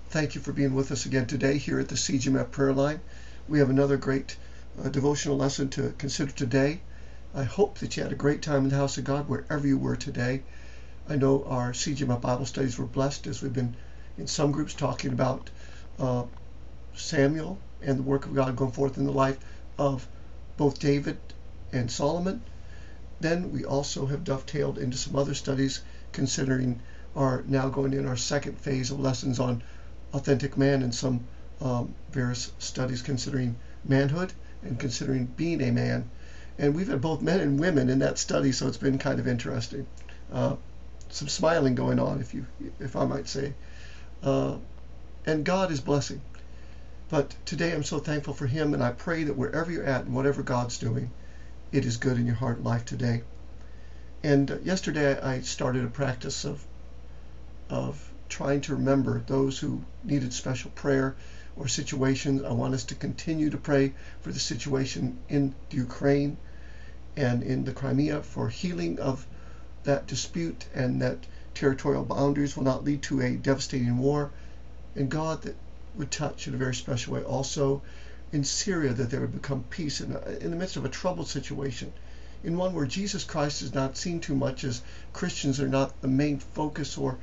Thank you for being with us again today here at the CGMF Prayer Line. We have another great devotional lesson to consider today. I hope that you had a great time in the house of God wherever you were today. I know our CGMF Bible studies were blessed as we've been in some groups talking about Samuel and the work of God going forth in the life of both David and Solomon. Then we also have dovetailed into some other studies considering our now going in our second phase of lessons on authentic man and some various studies considering manhood and considering being a man. And we've had both men and women in that study, so it's been kind of interesting. Some smiling going on, if I might say. And God is blessing. But today I'm so thankful for Him, and I pray that wherever you're at and whatever God's doing, it is good in your heart and life today. And yesterday I started a practice of trying to remember those who needed special prayer or situations. I want us to continue to pray for the situation in the Ukraine and in the Crimea for healing of that dispute, and that territorial boundaries will not lead to a devastating war. And God, that would touch in a very special way also in Syria, that there would become peace in the midst of a troubled situation, in one where Jesus Christ is not seen too much, as Christians are not the main focus or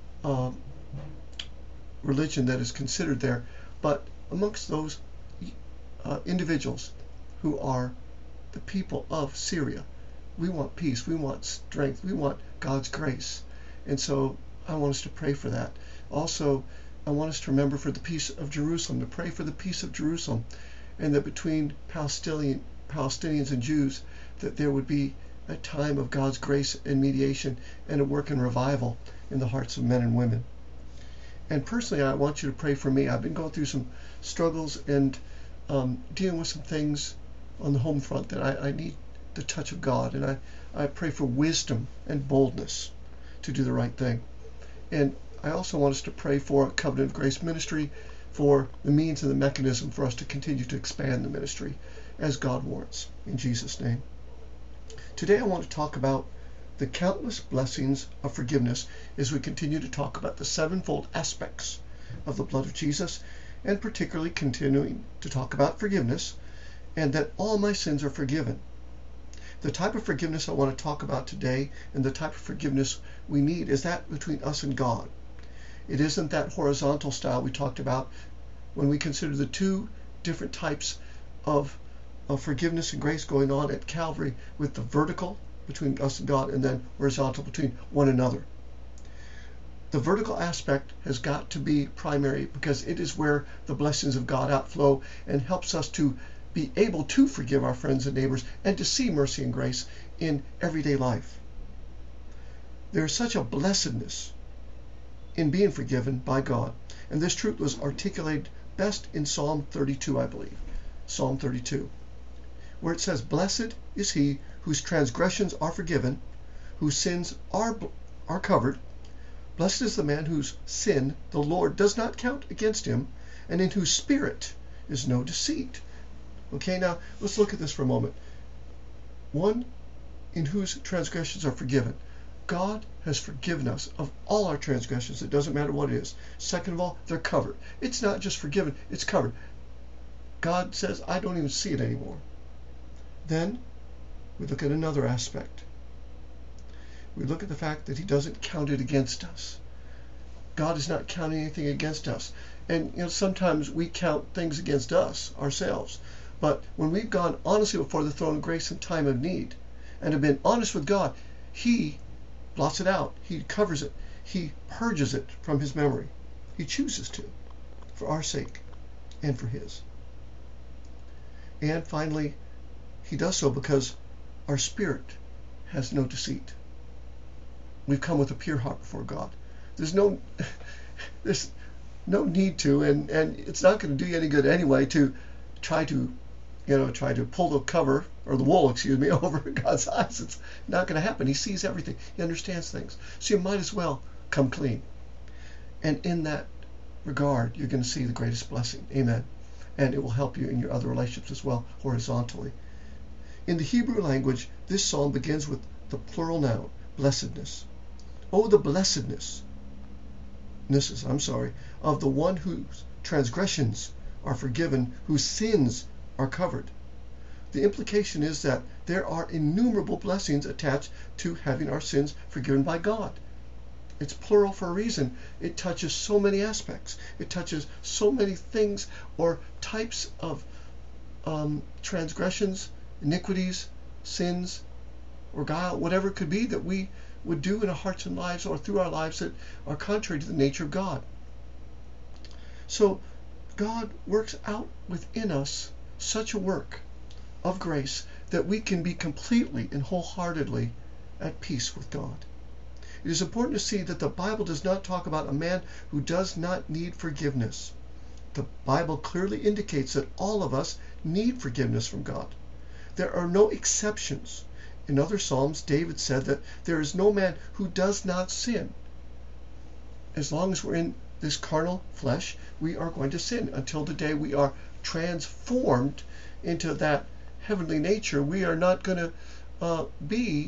religion that is considered there, but amongst those individuals who are the people of Syria. We want peace, we want strength, we want God's grace. And so I want us to pray for that. Also, I want us to remember for the peace of Jerusalem, to pray for the peace of Jerusalem, and that between Palestinians and Jews, that there would be a time of God's grace and mediation and a work and revival in the hearts of men and women. And personally, I want you to pray for me. I've been going through some struggles and dealing with some things on the home front that I need the touch of God, and I pray for wisdom and boldness to do the right thing. And I also want us to pray for Covenant of Grace Ministry, for the means and the mechanism for us to continue to expand the ministry as God warrants, in Jesus' name. Today I want to talk about the countless blessings of forgiveness as we continue to talk about the sevenfold aspects of the blood of Jesus, and particularly continuing to talk about forgiveness, and that all my sins are forgiven. The type of forgiveness I want to talk about today, and the type of forgiveness we need, is that between us and God. It isn't that horizontal style we talked about when we consider the two different types of forgiveness and grace going on at Calvary, with the vertical between us and God, and then horizontal between one another. The vertical aspect has got to be primary, because it is where the blessings of God outflow and helps us to be able to forgive our friends and neighbors and to see mercy and grace in everyday life. There is such a blessedness in being forgiven by God, and this truth was articulated best in Psalm 32, I believe. Psalm 32, where it says, "Blessed is he whose transgressions are forgiven, whose sins are covered. Blessed is the man whose sin the Lord does not count against him, and in whose spirit is no deceit." Okay, now let's look at this for a moment. One, in whose transgressions are forgiven. God has forgiven us of all our transgressions. It doesn't matter what it is. Second of all, they're covered. It's not just forgiven, it's covered. God says, I don't even see it anymore. Then we look at another aspect. We look at the fact that He doesn't count it against us. God is not counting anything against us. And sometimes we count things against us ourselves. But when we've gone honestly before the throne of grace in time of need and have been honest with God, He blots it out. He covers it. He purges it from His memory. He chooses to, for our sake and for His. And finally, He does so because our spirit has no deceit. We've come with a pure heart before God. There's no need to, and it's not going to do you any good anyway to try to pull the cover, or the wool, over God's eyes. It's not going to happen. He sees everything. He understands things. So you might as well come clean. And in that regard, you're going to see the greatest blessing. Amen. And it will help you in your other relationships as well, horizontally. In the Hebrew language, this psalm begins with the plural noun, blessedness. Oh, the blessedness of the one whose transgressions are forgiven, whose sins are covered. The implication is that there are innumerable blessings attached to having our sins forgiven by God. It's plural for a reason. It touches so many aspects. It touches so many things or types of transgressions, iniquities, sins, or guile, whatever it could be that we would do in our hearts and lives or through our lives that are contrary to the nature of God. So God works out within us such a work of grace that we can be completely and wholeheartedly at peace with God. It is important to see that the Bible does not talk about a man who does not need forgiveness. The Bible clearly indicates that all of us need forgiveness from God. There are no exceptions. In other Psalms, David said that there is no man who does not sin. As long as we're in this carnal flesh, we are going to sin until the day we are transformed into that heavenly nature. We are not going to be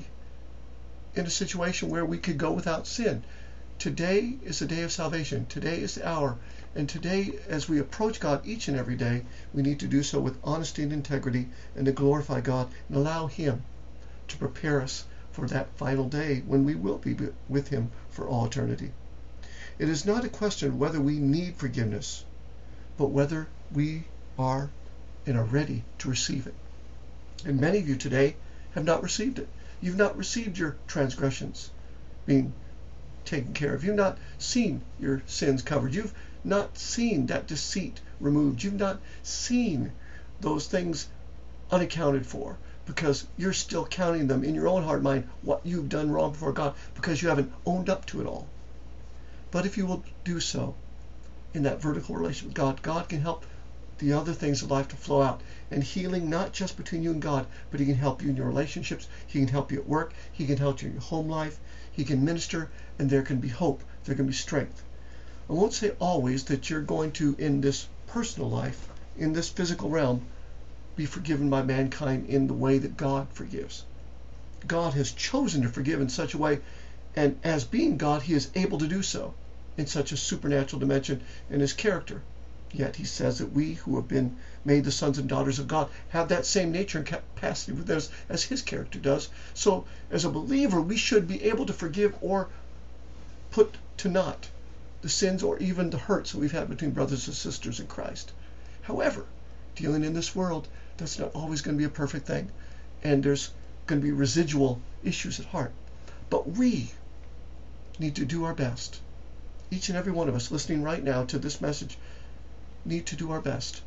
in a situation where we could go without sin. Today is the day of salvation. Today is the hour. And today, as we approach God each and every day, we need to do so with honesty and integrity and to glorify God and allow Him to prepare us for that final day when we will be with Him for all eternity. It is not a question of whether we need forgiveness, but whether we are and are ready to receive it. And many of you today have not received it. You've not received your transgressions being taken care of. You've not seen your sins covered. You've not seen that deceit removed. You've not seen those things unaccounted for, because you're still counting them in your own heart and mind what you've done wrong before God, because you haven't owned up to it all. But if you will do so in that vertical relationship with God, God can help the other things of life to flow out. And healing, not just between you and God, but He can help you in your relationships. He can help you at work. He can help you in your home life. He can minister, and there can be hope. There can be strength. I won't say always that you're going to, in this personal life, in this physical realm, be forgiven by mankind in the way that God forgives. God has chosen to forgive in such a way, and as being God, He is able to do so in such a supernatural dimension in His character. Yet He says that we who have been made the sons and daughters of God have that same nature and capacity with us as His character does. So as a believer, we should be able to forgive or put to naught the sins or even the hurts that we've had between brothers and sisters in Christ. However, dealing in this world, that's not always going to be a perfect thing. And there's going to be residual issues at heart. But we need to do our best. Each and every one of us listening right now to this message need to do our best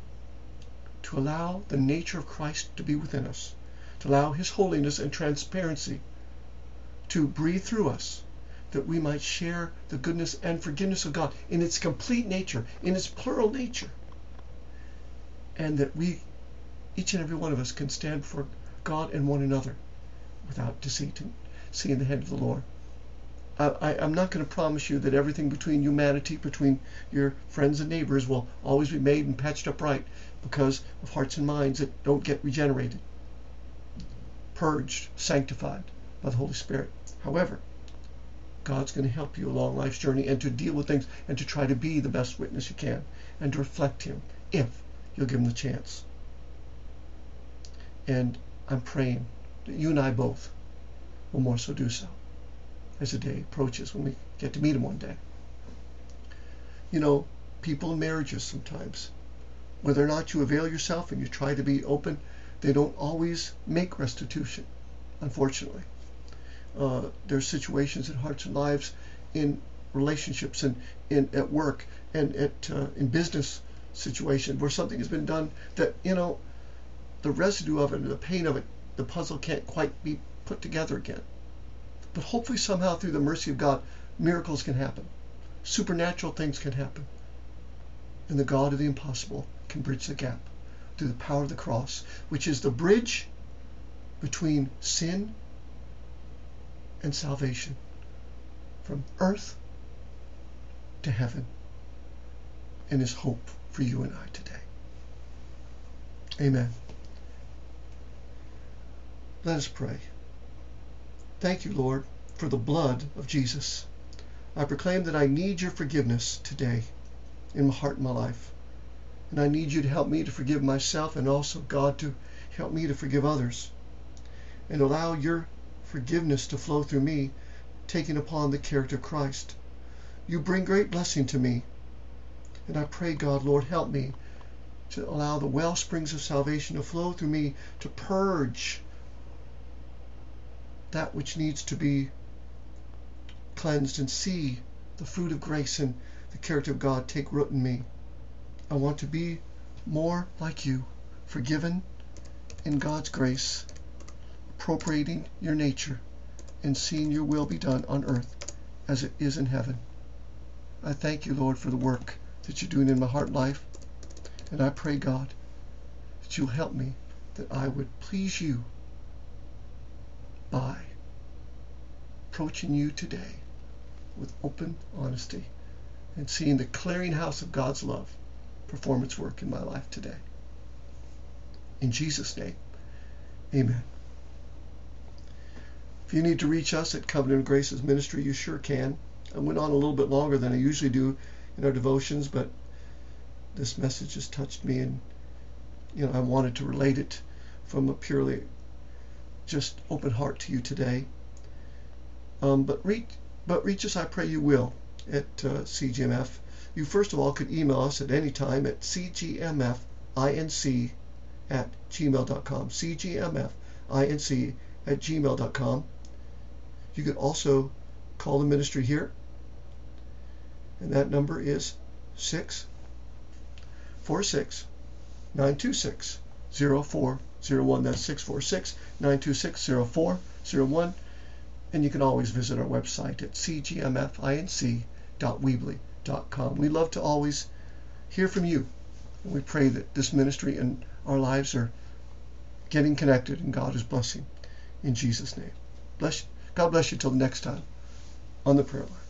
to allow the nature of Christ to be within us, to allow His holiness and transparency to breathe through us, that we might share the goodness and forgiveness of God in its complete nature, in its plural nature, and that we, each and every one of us, can stand before God and one another without deceit and seeing the hand of the Lord. I'm not going to promise you that everything between humanity, between your friends and neighbors, will always be made and patched up right, because of hearts and minds that don't get regenerated, purged, sanctified by the Holy Spirit. However, God's going to help you along life's journey and to deal with things and to try to be the best witness you can and to reflect Him if you'll give Him the chance. And I'm praying that you and I both will more so do so as the day approaches when we get to meet Him one day. You know, people in marriages sometimes, whether or not you avail yourself and you try to be open, they don't always make restitution, unfortunately. There's situations in hearts and lives, in relationships, and at work, and in business situations where something has been done that, the residue of it, the pain of it, the puzzle can't quite be put together again. But hopefully somehow through the mercy of God, miracles can happen. Supernatural things can happen. And the God of the impossible can bridge the gap through the power of the cross, which is the bridge between sin and salvation, from earth to heaven, and is hope for you and I today. Amen. Let us pray. Thank you, Lord, for the blood of Jesus. I proclaim that I need your forgiveness today in my heart and my life. And I need you to help me to forgive myself, and also, God, to help me to forgive others. And allow your forgiveness to flow through me, taking upon the character of Christ. You bring great blessing to me. And I pray, God, Lord, help me to allow the well springs of salvation to flow through me, to purge that which needs to be cleansed, and see the fruit of grace and the character of God take root in me. I want to be more like you, forgiven in God's grace, appropriating your nature, and seeing your will be done on earth as it is in heaven. I thank you, Lord, for the work that you're doing in my heart and life. And I pray, God, that you'll help me, that I would please you by approaching you today with open honesty and seeing the clearinghouse of God's love perform its work in my life today. In Jesus' name, amen. If you need to reach us at Covenant of Graces Ministry, you sure can. I went on a little bit longer than I usually do in our devotions, but this message has touched me, and I wanted to relate it from a purely just open heart to you today. But reach us, I pray you will, at CGMF. You first of all could email us at any time at cgmfinc@gmail.com. cgmfinc@gmail.com. You could also call the ministry here, and that number is 646-926-0401. That's 646-926-0401. And you can always visit our website at cgmfinc.weebly.com. We love to always hear from you, and we pray that this ministry and our lives are getting connected, and God is blessing. In Jesus' name. God bless you till the next time on the prayer line.